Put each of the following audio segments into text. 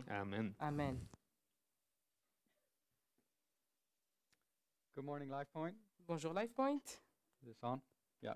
Amen. Amen. Good morning, Life Point. Bonjour LifePoint. Is this on? Yeah.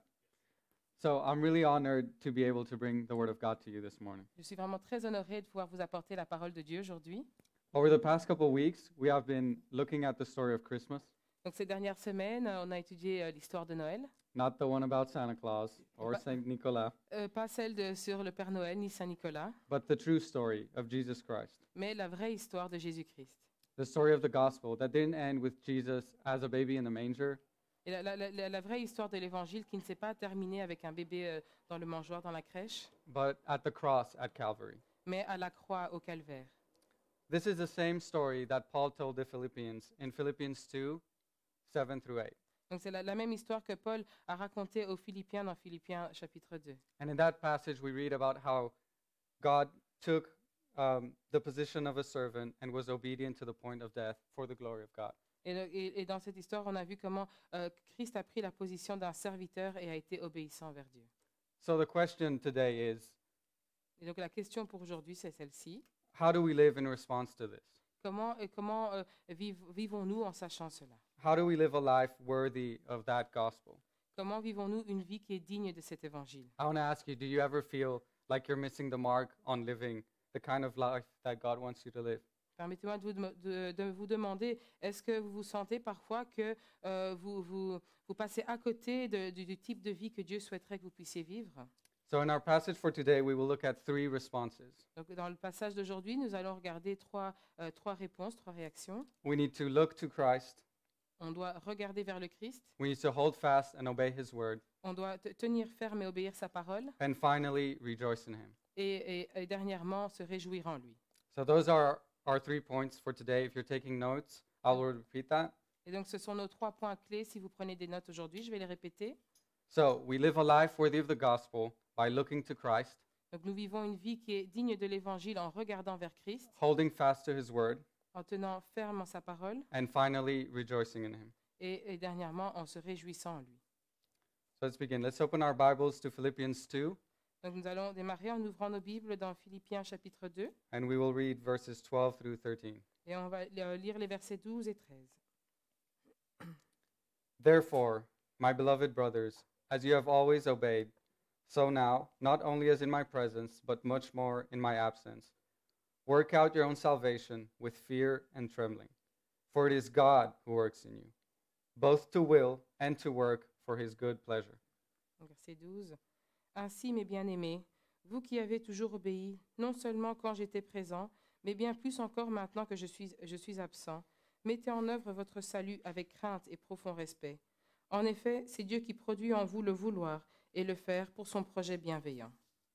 So I'm really honored to be able to bring the Word of God to you this morning. Je suis vraiment très honorée de pouvoir vous apporter la parole de Dieu aujourd'hui. Over the past couple of weeks, we have been looking at the story of Christmas, Donc ces dernières semaines, on a étudié l'histoire de Noël. not the one about Santa Claus or Ba- Saint Nicholas, Pas celle sur le Père Noël ni Saint-Nicolas, but the true story of Jesus Christ. mais la vraie histoire de Jésus-Christ. The story of the gospel that didn't end with Jesus as a baby in the manger, Et la vraie histoire de l'Évangile qui ne s'est pas terminée avec un bébé dans le mangeoire dans la crèche, but at the cross at Calvary. mais à la croix au calvaire. This is the same story that Paul told the Philippians in Philippians 2, 7 through 8. Donc c'est la même histoire que Paul a racontée aux Philippiens dans Philippiens chapitre 2. And in that passage, we read about how God took the position of a servant and was obedient to the point of death for the glory of God. Et dans cette histoire, on a vu comment Christ a pris la position d'un serviteur et a été obéissant envers Dieu. So the question today is, Et donc la question pour aujourd'hui, c'est celle-ci. how do we live in response to this? Comment vivons-nous en sachant cela? How do we live a life worthy of that gospel? Comment vivons-nous une vie qui est digne de cet évangile? I want to ask you, do you ever feel like you're missing the mark on living the kind of life that God wants you to live? Permettez-moi de vous demander, est-ce que vous vous sentez parfois que vous passez à côté du type de vie que Dieu souhaiterait que vous puissiez vivre? So in our passage for today, we will look at three responses. Donc, dans le passage d'aujourd'hui, nous allons regarder trois réponses, trois réactions. We need to look to Christ. On doit regarder vers le Christ. We need to hold fast and obey his word. On doit tenir ferme et obéir sa parole. And finally, rejoice in him. Et dernièrement, se réjouir en lui. So those are our 3 points for today. If you're taking notes, I will repeat that. Et donc, ce sont nos trois points clés. Si vous prenez des notes aujourd'hui, je vais les répéter. So we live a life worthy of the gospel by looking to Christ, Donc, nous vivons une vie qui est digne de l'Évangile en regardant vers Christ, holding fast to his word, en tenant ferme en sa parole, and finally rejoicing in him. et dernièrement, en se réjouissant en lui. So let's begin. Let's open our Bibles to Philippians 2, Donc, nous allons démarrer en ouvrant nos Bibles dans Philippiens chapitre 2, and we will read verses 12 through 13. et on va lire les versets 12 et 13. Therefore, my beloved brothers, as you have always obeyed, so now, not only as in my presence, but much more in my absence, work out your own salvation with fear and trembling. For it is God who works in you, both to will and to work for his good pleasure. Donc, verset 12. Ainsi, mes bien-aimés, vous qui avez toujours obéi, non seulement quand j'étais présent, mais bien plus encore maintenant que je suis absent, mettez en œuvre votre salut avec crainte et profond respect. En effet, c'est Dieu qui produit en vous le vouloir et le faire pour son projet bienveillant.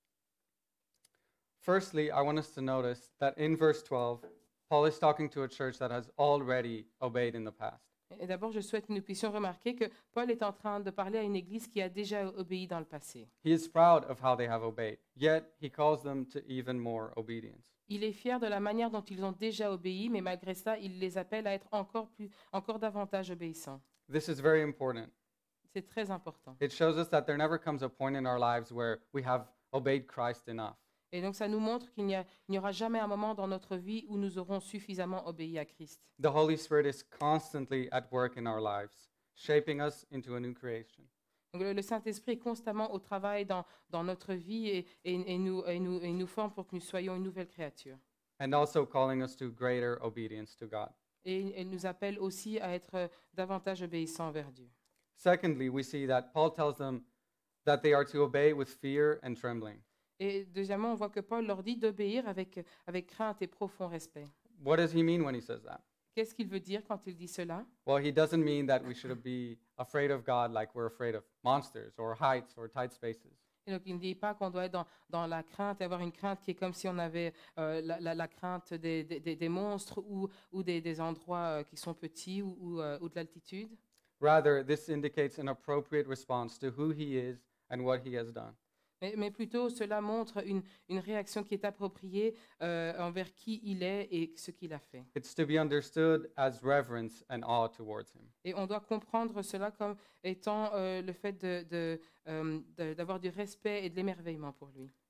Firstly, I want us to notice that in verse 12, Paul is talking to a church that has already obeyed in the past. Et d'abord, je souhaite que nous puissions remarquer que Paul est en train de parler à une église qui a déjà obéi dans le passé. He is proud of how they have obeyed, yet he calls them to even more obedience. Il est fier de la manière dont ils ont déjà obéi, mais malgré ça, il les appelle à être encore davantage obéissants. This is very important. C'est très important. It shows us that there never comes a point in our lives where we have obeyed Christ enough. Et donc, ça nous montre qu'il n'y aura jamais un moment dans notre vie où nous aurons suffisamment obéi à Christ. The Holy Spirit is constantly at work in our lives, shaping us into a new creation. Donc, le Saint-Esprit est constamment au travail dans notre vie et nous forme pour que nous soyons une nouvelle créature. And also calling us to greater obedience to God. Et il nous appelle aussi à être davantage obéissants envers Dieu. Secondly, we see that Paul tells them that they are to obey with fear and trembling. Et deuxièmement, on voit que Paul leur dit d'obéir avec crainte et profond respect. What does he mean when he says that? Qu'est-ce qu'il veut dire quand il dit cela? Well, he doesn't mean that we should be afraid of God like we're afraid of monsters or heights or tight spaces. Et donc, il ne dit pas qu'on doit être dans la crainte et avoir une crainte qui est comme si on avait la crainte des monstres ou des endroits qui sont petits ou de l'altitude. Rather, this indicates an appropriate response to who he is and what he has done. Mais plutôt, cela montre une réaction qui est appropriée envers qui il est et ce qu'il a fait. It's to be understood as reverence and awe towards him. Et on doit comprendre cela comme étant le fait d'avoir du respect et de l'émerveillement pour lui.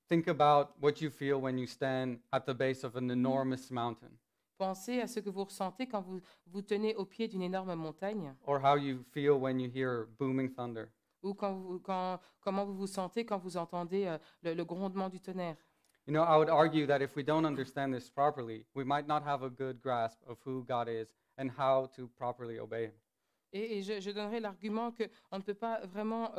Think about what you feel when you stand at the base of an enormous mountain, Pensez à ce que vous ressentez quand vous vous tenez au pied d'une énorme montagne or how you feel when you hear booming thunder. ou comment vous vous sentez quand vous entendez le grondement du tonnerre. You know, I would argue that if we don't understand this properly, we might not have a good grasp of who God is and how to properly obey Him. Et je donnerai l'argument qu'on ne peut pas vraiment,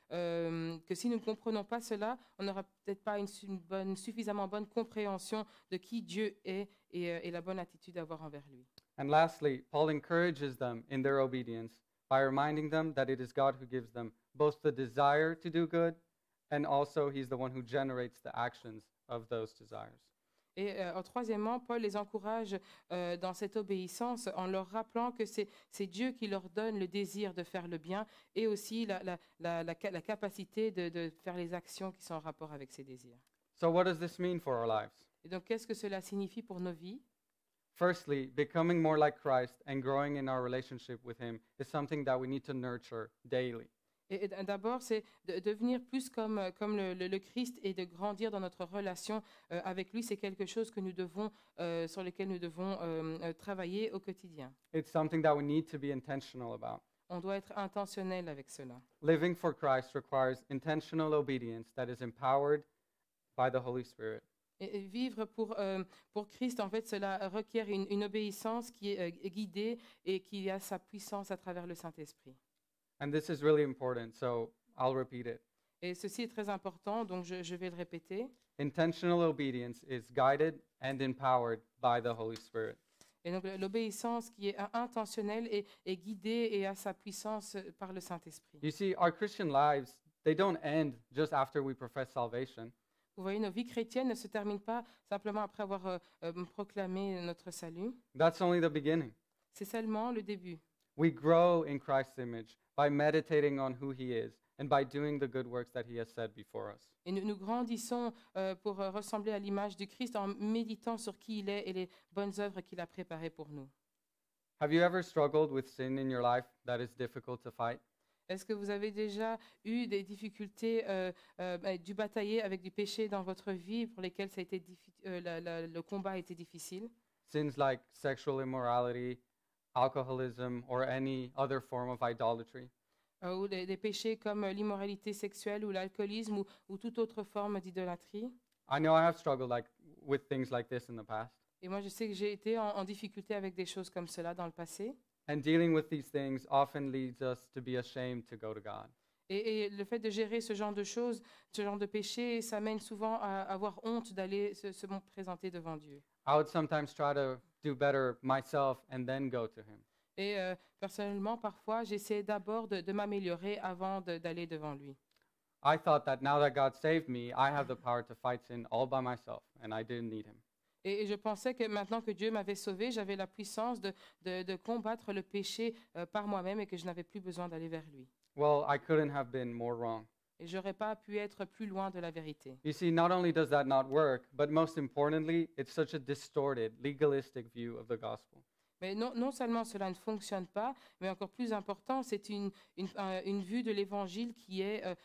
que si nous ne comprenons pas cela, on n'aura peut-être pas suffisamment bonne compréhension de qui Dieu est et la bonne attitude à avoir envers lui. And lastly, Paul encourages them in their obedience by reminding them that it is God who gives them both the desire to do good and also He's the one who generates the actions of those desires. Et troisièmement, Paul les encourage dans cette obéissance en leur rappelant que c'est Dieu qui leur donne le désir de faire le bien et aussi la capacité de faire les actions qui sont en rapport avec ces désirs. So, what does this mean for our lives? Et donc, qu'est-ce que cela signifie pour nos vies? Firstly, becoming more like Christ and growing in our relationship with Him is something that we need to nurture daily. Et d'abord, c'est de devenir plus comme le Christ et de grandir dans notre relation avec lui. C'est quelque chose que nous devons, sur lequel nous devons travailler au quotidien. It's something that we need to be intentional about. On doit être intentionnel avec cela. Living for Christ requires intentional obedience that is empowered by the Holy Spirit. Et vivre pour Christ, en fait, cela requiert une obéissance qui est guidée et qui a sa puissance à travers le Saint-Esprit. And this is really important, so I'll repeat it. Et ceci est très important, donc je vais le répéter. Intentional obedience is guided and empowered by the Holy Spirit. Et donc l'obéissance qui est intentionnelle est guidée et a sa puissance par le Saint-Esprit. You see, our Christian lives, they don't end just after we profess salvation. Vous voyez, nos vies chrétiennes ne se terminent pas simplement après avoir proclamé notre salut. That's only the beginning. C'est seulement le début. We grow in Christ's image by meditating on who He is and by doing the good works that He has set before us. Et nous grandissons pour ressembler à l'image du Christ en méditant sur qui il est et les bonnes œuvres qu'il a préparées pour nous. Have you ever struggled with sin in your life that is difficult to fight? Est-ce que vous avez déjà eu des difficultés, dû batailler avec du péché dans votre vie pour lesquelles ça a été le combat a été difficile? Sins like sexual immorality, alcoholism, or any other form of idolatry. Ou des péchés comme l'immoralité sexuelle ou l'alcoolisme ou toute autre forme d'idolâtrie? I know I have struggled with things like this in the past. Et moi, je sais que j'ai été en difficulté avec des choses comme cela dans le passé. And dealing with these things often leads us to be ashamed to go to God. Et le fait de gérer ce genre de choses, ce genre de péché, ça mène souvent à avoir honte d'aller se présenter devant Dieu. I would sometimes try to do better myself and then go to Him. Et personnellement, parfois, j'essaie d'abord de m'améliorer avant d'aller devant lui. I thought that now that God saved me, I have the power to fight sin all by myself, and I didn't need Him. Et je pensais que maintenant que Dieu m'avait sauvé, j'avais la puissance de combattre le péché par moi-même et que je n'avais plus besoin d'aller vers lui. Well, I couldn't have been more wrong. Et je n'aurais pas pu être plus loin de la vérité. You see, not only does that not work, but most importantly, it's such a distorted, legalistic view of the gospel. Mais non seulement cela ne fonctionne pas, mais encore plus important, c'est une vue de l'évangile qui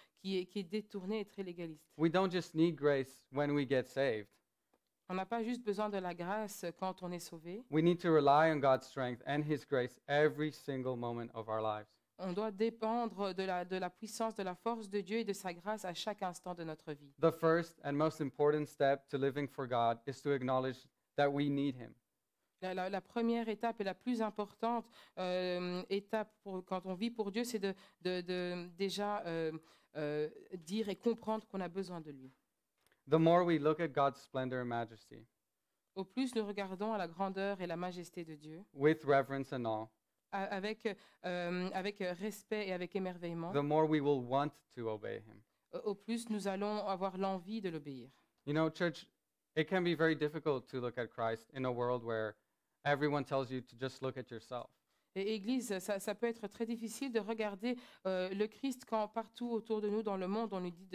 est détournée et très légaliste. We don't just need grace when we get saved. On n'a pas juste besoin de la grâce quand on est sauvé. We need to rely on God's strength and His grace every single moment of our lives. On doit dépendre de la puissance, de la force de Dieu et de sa grâce à chaque instant de notre vie. The first and most important step to living for God is to acknowledge that we need Him. La première étape et la plus importante étape quand on vit pour Dieu, c'est de déjà dire et comprendre qu'on a besoin de lui. The more we look at God's splendor and majesty Au plus nous regardons à la grandeur et la majesté de Dieu, with reverence and awe, avec respect et avec émerveillement, the more we will want to obey Him. au plus nous allons avoir l'envie de l'obéir. You know, church, it can be very difficult to look at Christ in a world where everyone tells you to just look at yourself. Et Église, ça peut être très difficile de regarder le Christ quand partout autour de nous dans le monde, on nous dit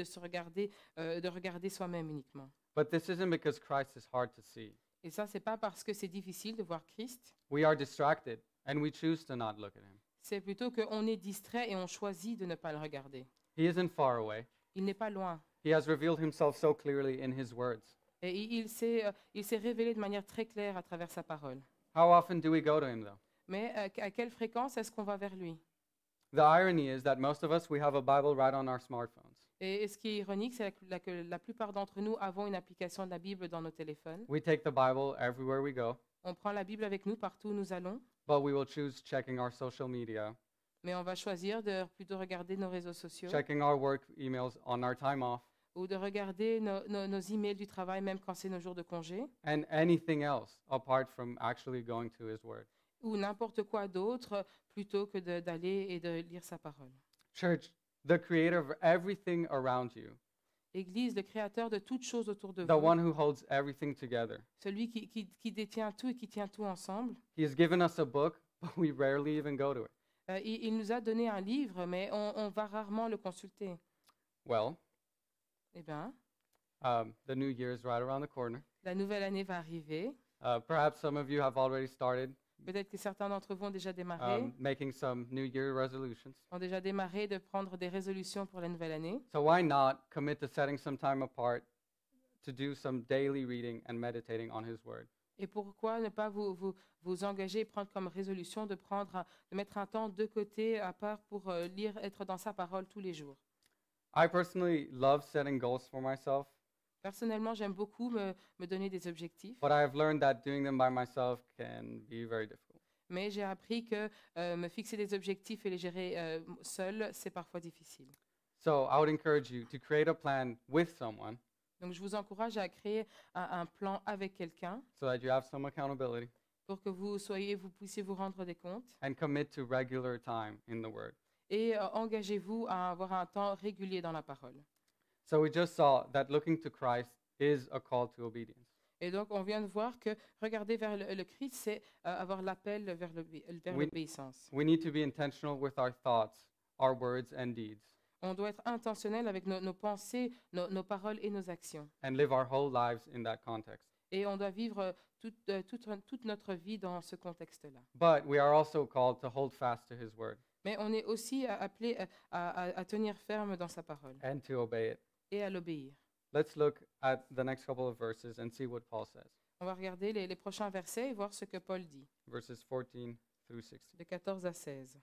de regarder soi-même uniquement. But this isn't because Christ is hard to see. Et ça, c'est pas parce que c'est difficile de voir Christ. We are distracted and we choose to not look at Him. C'est plutôt qu'on est distrait et on choisit de ne pas le regarder. He isn't far away. Il n'est pas loin. He has revealed himself so clearly in his words. Et il s'est révélé de manière très claire à travers sa parole. How often do we go to him, though? Mais à quelle fréquence est-ce qu'on va vers lui? The irony is that most of us, we have a Bible right on our smartphones. Et ce qui est ironique, c'est que la plupart d'entre nous avons une application de la Bible dans nos téléphones. We take the Bible everywhere we go, On prend la Bible avec nous partout où nous allons, but we will choose checking our social media, mais on va choisir de plutôt regarder nos réseaux sociaux checking our work emails on our time off, ou de regarder nos emails du travail, même quand c'est nos jours de congé, and anything else apart from actually going to his word. ou n'importe quoi d'autre plutôt que d'aller et de lire sa parole. Church, the creator of everything around you, Église, le créateur de toutes choses autour de the vous, one who holds everything together. celui qui détient tout et qui tient tout ensemble, He has given us a book, but we rarely even go to it. il nous a donné un livre, mais on va rarement le consulter. Well, Eh bien, the new year is right around the corner. la nouvelle année va arriver. Perhaps some of you have already started Peut-être que certains d'entre vous ont déjà démarré, making some New Year resolutions. de prendre des résolutions pour la nouvelle année. So why not commit to setting some time apart to do some daily reading and meditating on His Word? Et pourquoi ne pas vous engager et prendre comme résolution de mettre un temps de côté à part pour lire, être dans sa parole tous les jours. I personally love setting goals for myself, Personnellement, j'aime beaucoup me donner des objectifs, but I have learned that doing them by myself can be very difficult. mais j'ai appris que me fixer des objectifs et les gérer seul, c'est parfois difficile. So I would encourage you to create a plan with someone Donc, je vous encourage à créer un plan avec quelqu'un so that you have some accountability pour que vous puissiez vous rendre des comptes and commit to regular time in the Word. et engagez-vous à avoir un temps régulier dans la parole. So we just saw that looking to Christ is a call to obedience. Et donc, on vient de voir que regarder vers le Christ, c'est avoir l'appel vers Oui. l'obéissance. We need to be intentional with our thoughts, our words, and deeds, On doit être intentionnel avec nos pensées, nos paroles et nos actions. and live our whole lives in that context. Et on doit vivre toute notre vie dans ce contexte-là. But we are also called to hold fast to His Word Mais on est aussi appelé à tenir ferme dans sa parole and to obey it. et à l'obéir. Let's look at the next couple of verses and see what Paul says. On va regarder les prochains versets et voir ce que Paul dit, Verses 14 through 16. de 14 à 16.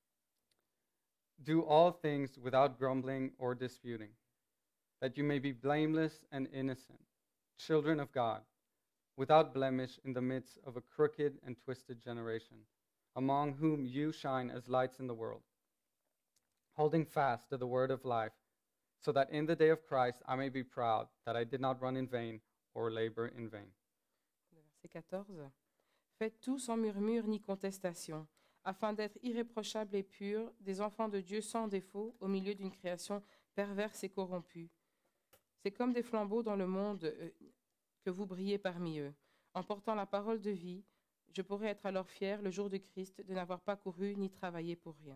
Do all things without grumbling or disputing, that you may be blameless and innocent, children of God, without blemish in the midst of a crooked and twisted generation, among whom you shine as lights in the world, holding fast to the word of life, so that in the day of Christ I may be proud that I did not run in vain or labor in vain. Verset 14. Faites tout sans murmure ni contestation, afin d'être irréprochables et purs, des enfants de Dieu sans défaut, au milieu d'une création perverse et corrompue. C'est comme des flambeaux dans le monde que vous brillez parmi eux. En portant la parole de vie, je pourrais être alors fier le jour du Christ de n'avoir pas couru ni travaillé pour rien.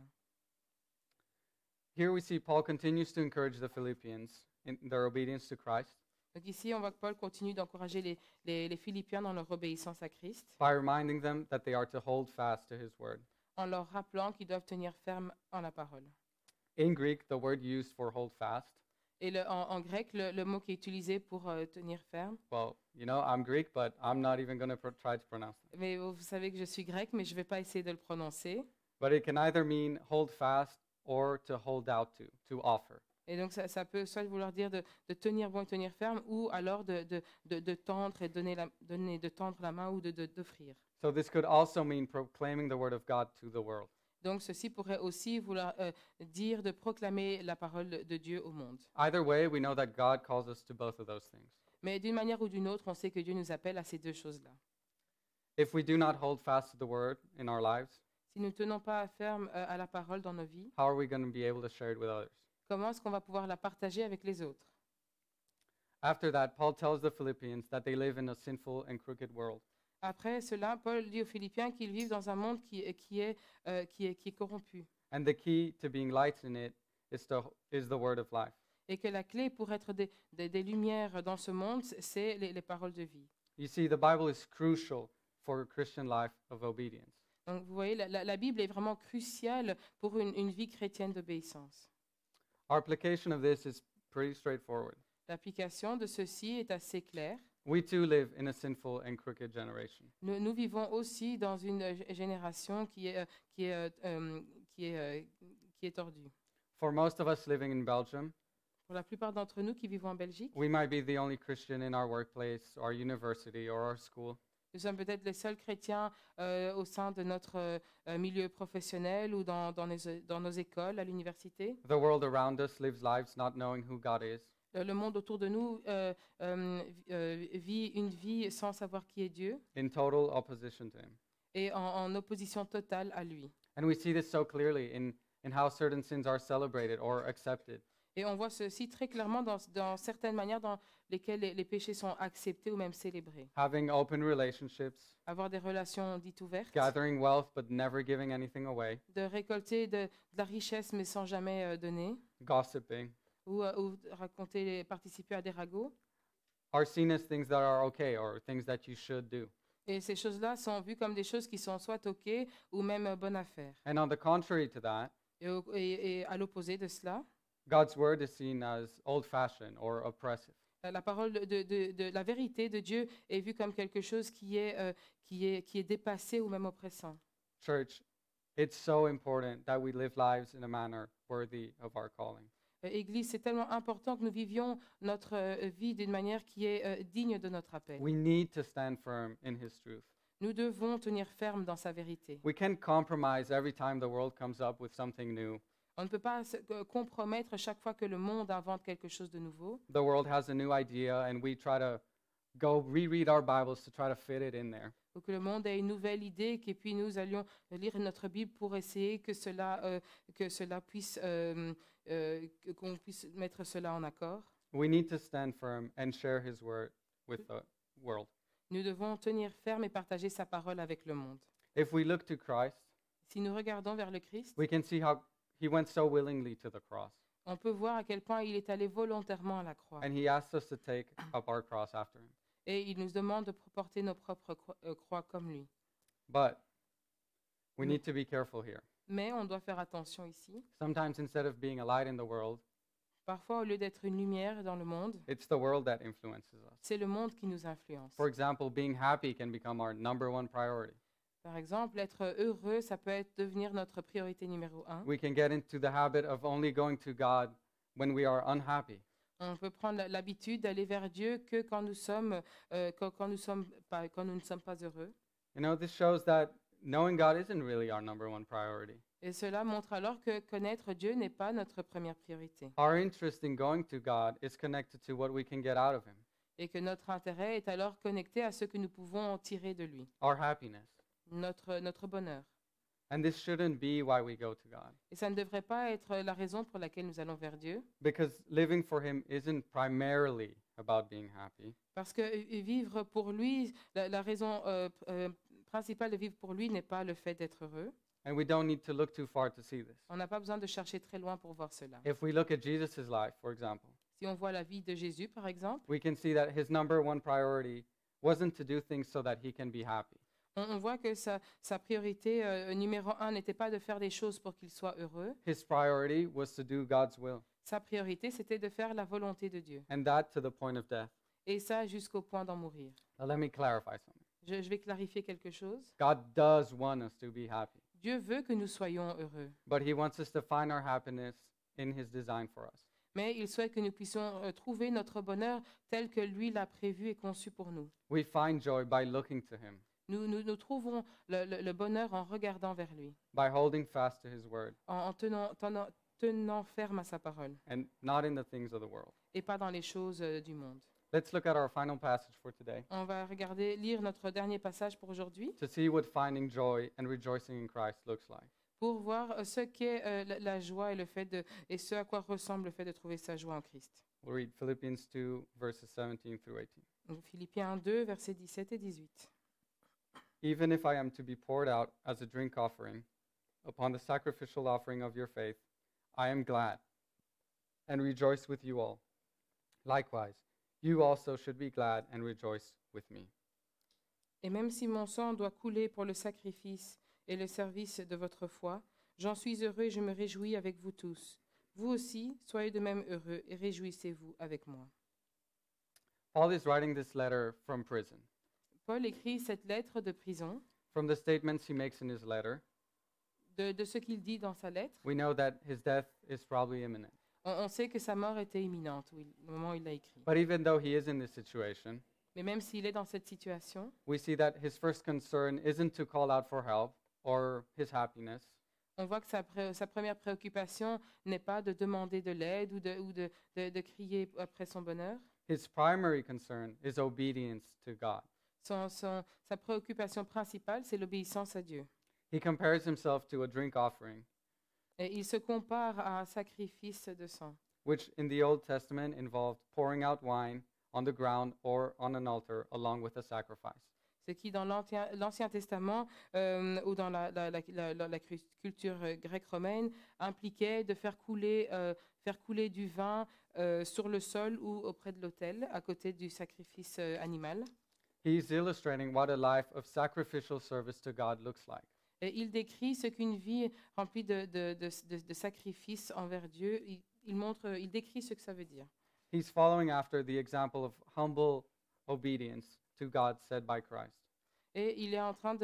Here we see Paul continues to encourage the Philippians in their obedience to Christ Donc ici, on voit que Paul continue d'encourager les Philippiens dans leur obéissance à Christ, by reminding them that they are to hold fast to his word. en leur rappelant qu'ils doivent tenir ferme en la parole. In Greek, the word used for hold fast, Et en grec, le mot qui est utilisé pour tenir ferme, well, you know, I'm Greek, but I'm not even going to try to pronounce it. mais vous savez que je suis grec, mais je ne vais pas essayer de le prononcer. But it can either mean hold fast or to hold out to offer. Et donc, ça peut soit vouloir dire de tenir bon et tenir ferme, ou alors de tendre et de tendre la main ou d'offrir. So this could also mean proclaiming the word of God to the world. Donc, ceci pourrait aussi vouloir dire de proclamer la parole de Dieu au monde. Either way, we know that God calls us to both of those things. Mais d'une manière ou d'une autre, on sait que Dieu nous appelle à ces deux choses-là. If we do not hold fast to the word in our lives, Si nous ne tenons pas ferme à la parole dans nos vies, how are we going to be able to share it with others? comment est-ce qu'on va pouvoir la partager avec les autres? After that, Paul tells the Philippians that they live in a sinful and crooked world. Après cela, Paul dit aux Philippiens qu'ils vivent dans un monde qui est corrompu And the key to being lights in it is the word of life. et que la clé pour être des lumières dans ce monde, c'est les paroles de vie. You see, the Bible is crucial for a Christian life of obedience. Donc vous voyez, la Bible est vraiment cruciale pour une vie chrétienne d'obéissance. Our application of this is pretty straightforward. L'application de ceci est assez claire. We too live in a sinful and crooked generation. Nous vivons aussi dans une génération qui est tordue. For most of us living in Belgium, Pour la plupart d'entre nous qui vivons en Belgique, we might be the only Christian in our workplace, our university, or our school. nous sommes peut-être les seuls chrétiens au sein de notre milieu professionnel ou dans nos écoles, à l'université. The world around us lives lives not knowing who God is. Le monde autour de nous vit une vie sans savoir qui est Dieu In total opposition to Him. et en opposition totale à lui. And we see this so clearly in how certain sins are celebrated or accepted. Et on voit ceci très clairement dans certaines manières dans lesquelles les péchés sont acceptés ou même célébrés. Having open relationships, Avoir des relations dites ouvertes, gathering wealth but never giving anything away, de récolter de la richesse mais sans jamais donner, gossiping, ou participer à des ragots. are seen as things that are okay or things that you should do. Et ces choses-là sont vues comme des choses qui sont soit OK ou même bonne affaire. And on the contrary to that, Et à l'opposé de cela, God's word is seen as old-fashioned or oppressive. la parole de la vérité de Dieu est vue comme quelque chose qui est dépassé ou même oppressant. Church, it's so important that we live lives in a manner worthy of our calling. Église, c'est tellement important que nous vivions notre vie d'une manière qui est digne de notre appel. We need to stand firm in His truth. Nous devons tenir ferme dans sa vérité. We can't compromise every time the world comes up with something new. On ne peut pas se compromettre chaque fois que le monde invente quelque chose de nouveau. The world has a new idea and we try to go reread our Bibles to try to fit it in there. Ou que le monde ait une nouvelle idée, et puis nous allions lire notre Bible pour essayer que cela puisse, qu'on puisse mettre cela en accord. We need to stand firm and share His word with the world. Nous devons tenir ferme et partager sa parole avec le monde. If we look to Christ, Si nous regardons vers le Christ, we can see how He went so willingly to the cross. on peut voir à quel point il est allé volontairement à la croix. And He asks us to take up our cross after Him. Et il nous demande de porter nos propres croix comme lui. But we need to be careful here. Mais on doit faire attention ici. Sometimes instead of being a light in the world, Parfois, au lieu d'être une lumière dans le monde, it's the world that influences us. c'est le monde qui nous influence. For example, being happy can become our number one priority. Par exemple, être heureux, ça peut devenir notre priorité numéro 1. We can get into the habit of only going to God when we are unhappy. On peut prendre l'habitude d'aller vers Dieu que quand nous ne sommes pas heureux. You know, this shows that knowing God isn't really our number one priority. Et cela montre alors que connaître Dieu n'est pas notre première priorité. Our interest in going to God is connected to what we can get out of Him, Et que notre intérêt est alors connecté à ce que nous pouvons en tirer de lui, our happiness. notre bonheur. And this shouldn't be why we go to God. Et ça ne devrait pas être la raison pour laquelle nous allons vers Dieu. Because living for Him isn't primarily about being happy. Parce que vivre pour lui, la raison principale de vivre pour lui n'est pas le fait d'être heureux. And we don't need to look too far to see this. On n'a pas besoin de chercher très loin pour voir cela. If we look at Jesus' life, for example, Si on voit la vie de Jésus, par exemple, we can see that His number one priority wasn't to do things so that He can be happy. on voit que sa priorité numéro 1 n'était pas de faire des choses pour qu'il soit heureux. His priority was to do God's will, Sa priorité, c'était de faire la volonté de Dieu. and that to the point of death. Et ça jusqu'au point d'en mourir. Now, let me clarify something. Je vais clarifier quelque chose. God does want us to be happy, Dieu veut que nous soyons heureux. but He wants us to find our happiness in His design for us. Mais il souhaite que nous puissions trouver notre bonheur tel que lui l'a prévu et conçu pour nous. We find joy by looking to Him, Nous trouvons le bonheur en regardant vers lui, by holding fast to His word, en tenant ferme à sa parole, and not in the things of the world. et pas dans les choses du monde. Let's look at our final passage for today On va lire notre dernier passage pour aujourd'hui, to see what finding joy and rejoicing in Christ looks like. pour voir ce qu'est la joie et ce à quoi ressemble le fait de trouver sa joie en Christ. We'll read Philippians 2, verses 17 through 18. Donc, Philippiens 2, versets 17 et 18. Even if I am to be poured out as a drink offering upon the sacrificial offering of your faith, I am glad and rejoice with you all. Likewise, you also should be glad and rejoice with me. Et même si mon sang doit couler pour le sacrifice et le service de votre foi, j'en suis heureux et je me réjouis avec vous tous. Vous aussi, soyez de même heureux et réjouissez-vous avec moi. Paul is writing this letter from prison. Paul écrit cette lettre de prison. From the statements he makes in his letter, De ce qu'il dit dans sa lettre, we know that his death is probably imminent. on sait que sa mort était imminente au moment où il l'a écrit. But even though he is in this situation, Mais même s'il est dans cette situation, we see that his first concern isn't to call out for help or his happiness. on voit que sa première préoccupation n'est pas de demander de l'aide ou de crier après son bonheur. His primary concern is obedience to God. Sa préoccupation principale, c'est l'obéissance à Dieu. He compares himself to a drink offering, Et il se compare à un sacrifice de sang, which in the Old Testament involved pouring out wine on the ground or on an altar along with a sacrifice. ce qui dans l'Ancien Testament ou dans la culture grecque romaine impliquait de faire couler du vin sur le sol ou auprès de l'autel à côté du sacrifice animal. He's illustrating what a life of sacrificial service to God looks like. Et il décrit ce qu'une vie remplie de sacrifices envers Dieu, il décrit ce que ça veut dire. He's following after the example of humble obedience to God set by Christ. Et il est en train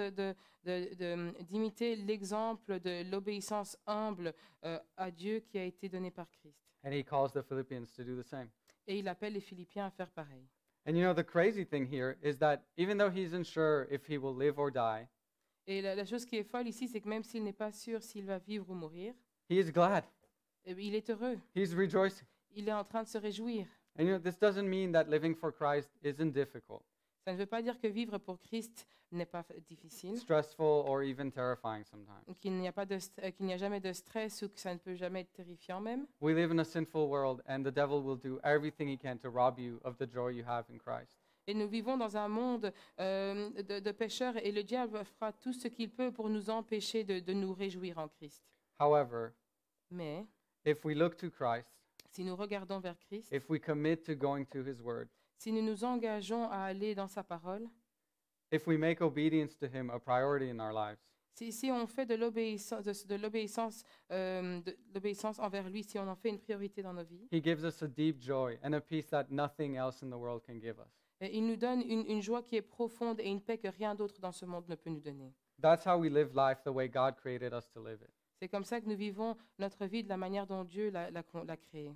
d'imiter l'exemple de l'obéissance humble à Dieu qui a été donnée par Christ. And he calls the Philippians to do the same. Et il appelle les Philippiens à faire pareil. And you know, the crazy thing here is that even though he's unsure if he will live or die, Et la chose qui est folle ici, c'est que même s'il n'est pas sûr s'il va vivre ou mourir, he is glad. il est heureux. He's rejoicing. Il est en train de se réjouir. And you know, this doesn't mean that living for Christ isn't difficult, Ça ne veut pas dire que vivre pour Christ n'est pas difficile, stressful, or even terrifying sometimes. qu'il n'y a jamais de stress ou que ça ne peut jamais être terrifiant même. We live in a sinful world, and the devil will do everything he can to rob you of the joy you have in Christ. Et nous vivons dans un monde de pécheurs et le diable fera tout ce qu'il peut pour nous empêcher de nous réjouir en Christ. However, Mais if we look to Christ, si nous regardons vers Christ, if we commit to going to his word, si nous nous engageons à aller dans sa parole, if we make obedience to him a priority in our lives, si on fait de l'obéissance envers lui, si on en fait une priorité dans nos vies, he gives us a deep joy and a peace that nothing else in the world can give us. et il nous donne une joie qui est profonde et une paix que rien d'autre dans ce monde ne peut nous donner. That's how we live life the way God created us to live it. C'est comme ça que nous vivons notre vie de la manière dont Dieu l'a créée.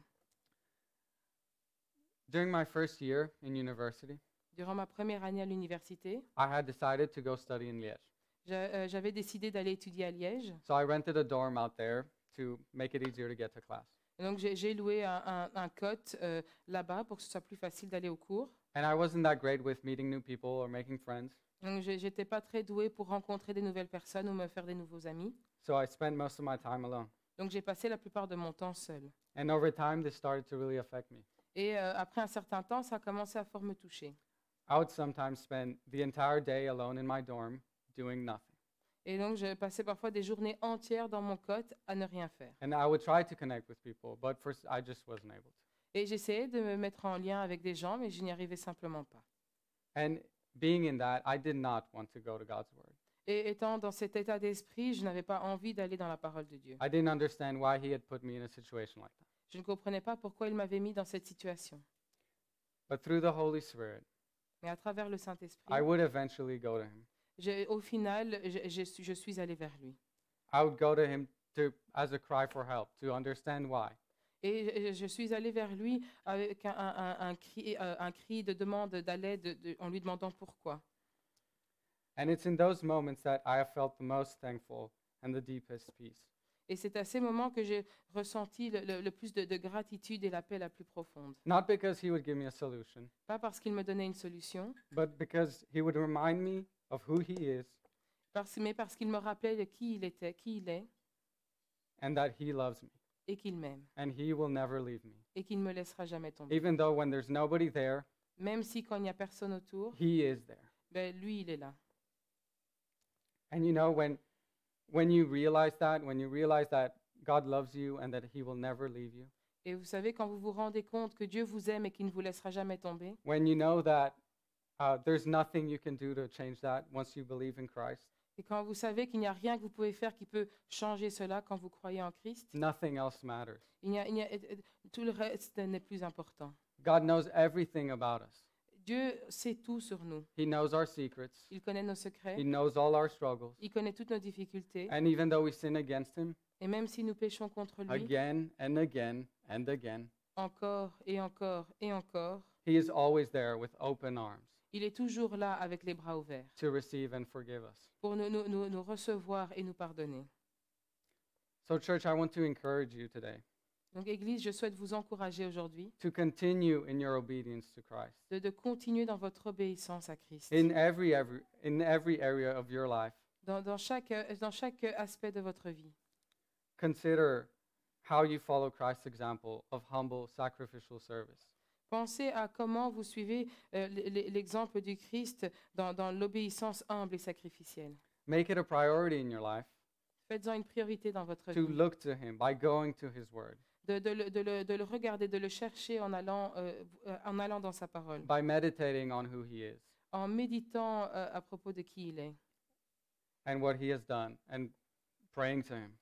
During my first year in university, Durant ma première année à l'université, I had decided to go study in Liège. j'avais décidé d'aller étudier à Liège. So I rented a dorm out there to make it easier to get to class. Et donc j'ai loué un cote là-bas pour que ce soit plus facile d'aller au cours. And I wasn't that great with meeting new people or making friends. Donc j'étais pas très douée pour rencontrer des nouvelles personnes ou me faire des nouveaux amis. So I spent most of my time alone. Donc j'ai passé la plupart de mon temps seul. And over time, this started to really affect me. Et après un certain temps, ça a commencé à fort me toucher. I would sometimes spend the entire day alone in my dorm doing nothing. Et donc je passais parfois des journées entières dans mon cote à ne rien faire. And I would try to connect with people, but first I just wasn't able to. Et j'essayais de me mettre en lien avec des gens, mais je n'y arrivais simplement pas. And being in that, I did not want to go to God's word. Et étant dans cet état d'esprit, je n'avais pas envie d'aller dans la parole de Dieu. I didn't understand why he had put me in a situation like that. Je ne comprenais pas pourquoi il m'avait mis dans cette situation. But through the Holy Spirit, Mais à travers le Saint-Esprit, I would eventually go to him. au final, je suis allée vers lui. I would go to him as a cry for help, to understand why. Et je suis allée vers lui avec un cri de demande d'aide en lui demandant pourquoi. And it's in those moments that I have felt the most thankful and the deepest peace. Et c'est à ces moments que j'ai ressenti le plus de gratitude et la paix la plus profonde. Not because he would give me a solution, Pas parce qu'il me donnait une solution, but because he would remind me of who he is mais parce qu'il me rappelait de qui il était, qui il est, and that he loves me et qu'il m'aime, and he will never leave me. et qu'il ne me laissera jamais tomber. Even though when there's nobody there, Même si quand il n'y a personne autour, he is there. ben, lui, il est là. And you know, when you realize that God loves you and that he will never leave you, Et vous savez, quand vous vous rendez compte que Dieu vous aime et qu'il ne vous laissera jamais tomber, when you know that there's nothing you can do to change that once you believe in Christ, Et quand vous savez qu'il n'y a rien que vous pouvez faire qui peut changer cela quand vous croyez en Christ, nothing else matters. tout le reste n'est plus important. God knows everything about us. Dieu sait tout sur nous. He knows our secrets. Il connaît nos He secrets, knows all our struggles. il connaît toutes nos difficultés. And even though we sin against him Et même si nous péchons contre lui, again and again and again, encore et encore et encore, he is always there with open arms il est toujours là avec les bras ouverts to receive and forgive us. pour nous recevoir et nous pardonner. So, church, I want to encourage you today Donc, Église, je souhaite vous encourager aujourd'hui to continue in your obedience to Christ de continuer dans votre obéissance à Christ. in every area of your life. Dans chaque aspect de votre vie. Consider how you follow Christ's example of humble sacrificial service. Pensez à comment vous suivez l'exemple du Christ dans l'obéissance humble et sacrificielle. Make it a priority in your life Faites-en une priorité dans votre to vie. look to him by going to his word, De le regarder, de le chercher en allant dans sa parole, by meditating on who he is en méditant à propos de qui il est, and what he has done and praying to him.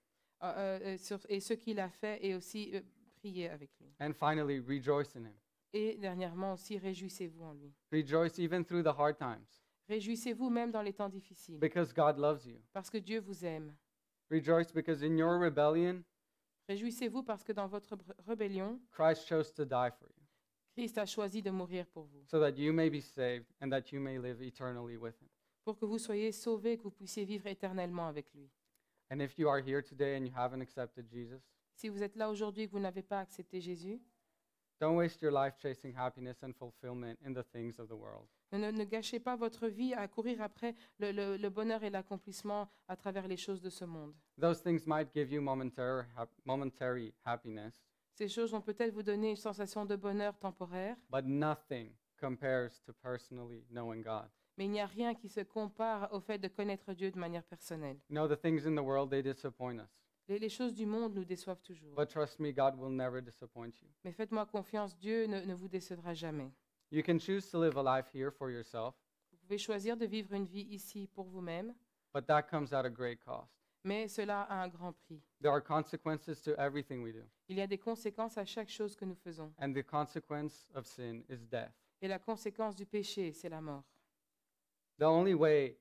et ce qu'il a fait, et aussi prier avec lui. And finally, rejoice in him. Et dernièrement aussi, réjouissez-vous en lui. Rejoice even through the hard times Réjouissez-vous même dans les temps difficiles, because God loves you. parce que Dieu vous aime. Rejoice because in your rebellion, Réjouissez-vous parce que dans votre rébellion, Christ chose to die for you Christ a choisi de mourir pour vous, so that you may be saved and that you may live eternally with him. pour que vous soyez sauvés et que vous puissiez vivre éternellement avec lui. And if you are here today and you haven't accepted Jesus, Si vous êtes là aujourd'hui et que vous n'avez pas accepté Jésus, don't waste your life chasing happiness and fulfillment in the things of the world. ne gâchez pas votre vie à courir après le bonheur et l'accomplissement à travers les choses de ce monde. Those things might give you momentary happiness, Ces choses vont peut-être vous donner une sensation de bonheur temporaire, but nothing compares to personally knowing God. mais il n'y a rien qui se compare au fait de connaître Dieu de manière personnelle. You know, the things in the world, they disappoint us. Les choses du monde nous déçoivent toujours. But trust me, God will never disappoint you. Mais faites-moi confiance, Dieu ne vous décevra jamais. You can choose to live a life here for yourself, Vous pouvez choisir de vivre une vie ici pour vous-même, but that comes at a great cost. mais cela a un grand prix. There are consequences to everything we do, Il y a des conséquences à chaque chose que nous faisons. and the consequence of sin is death. Et la conséquence du péché, c'est la mort. The only way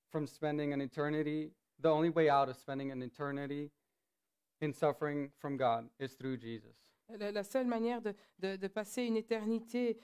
the only way out of spending an eternity in suffering from God is through Jesus. La seule manière de passer une éternité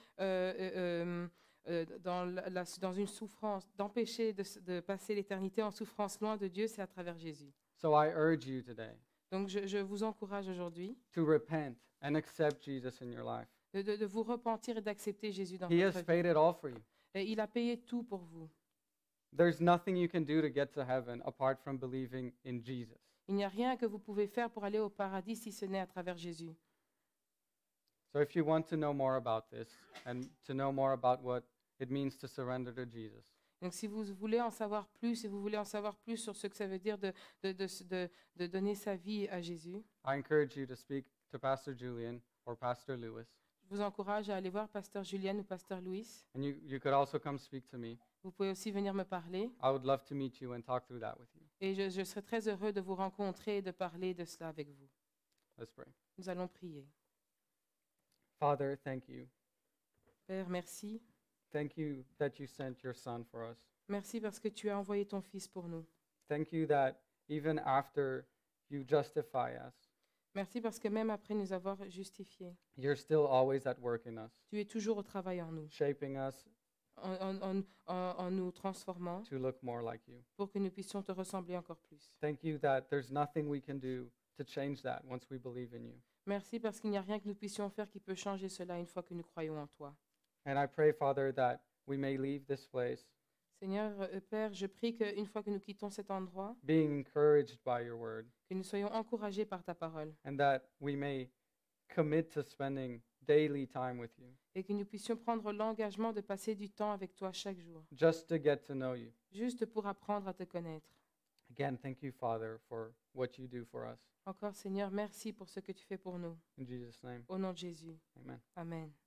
dans une souffrance, d'empêcher de passer l'éternité en souffrance loin de Dieu, c'est à travers Jésus. So I urge you today Donc je vous encourage aujourd'hui to repent and accept Jesus in your life. de vous repentir et d'accepter Jésus dans He has votre vie. paid it all for you. Et il a payé tout pour vous. There's nothing you can do to get to heaven apart from believing in Jesus. Il n'y a rien que vous pouvez faire pour aller au paradis si ce n'est à travers Jésus. So if you want to know more about this and to know more about what it means to surrender to Jesus, Donc si vous voulez en savoir plus, si vous voulez en savoir plus sur ce que ça veut dire de donner sa vie à Jésus, I encourage you to speak to Pastor Julian or Pastor Lewis. je vous encourage à aller voir Pasteur Julien ou Pasteur Louis. And you could also come speak to me. Vous pouvez aussi venir me parler. I would love to meet you and talk through that with you. Et je serai très heureux de vous rencontrer et de parler de cela avec vous. Let's pray. Nous allons prier. Father, thank you. Père, merci. Thank you that you sent your son for us. Merci parce que tu as envoyé ton Fils pour nous. Thank you that even after you justify us, Merci parce que même après nous avoir justifiés, you're still always at work in us, tu es toujours au travail en nous, shaping us en nous transformant to look more like you. pour que nous puissions te ressembler encore plus. Thank you that there's nothing we can do to change that once we believe in you. Merci parce qu'il n'y a rien que nous puissions faire qui peut changer cela une fois que nous croyons en toi. And I pray, Father, that we may leave this place Seigneur, Père, je prie qu'une fois que nous quittons cet endroit, being encouraged by your word, que nous soyons encouragés par ta parole and that we may commit to spending daily time with you, et que nous puissions prendre l'engagement de passer du temps avec toi chaque jour, just to get to know you. juste pour apprendre à te connaître. Again, thank you, Father, for what you do for us. Encore, Seigneur, merci pour ce que tu fais pour nous. In Jesus' name, Au nom de Jésus. amen. Amen.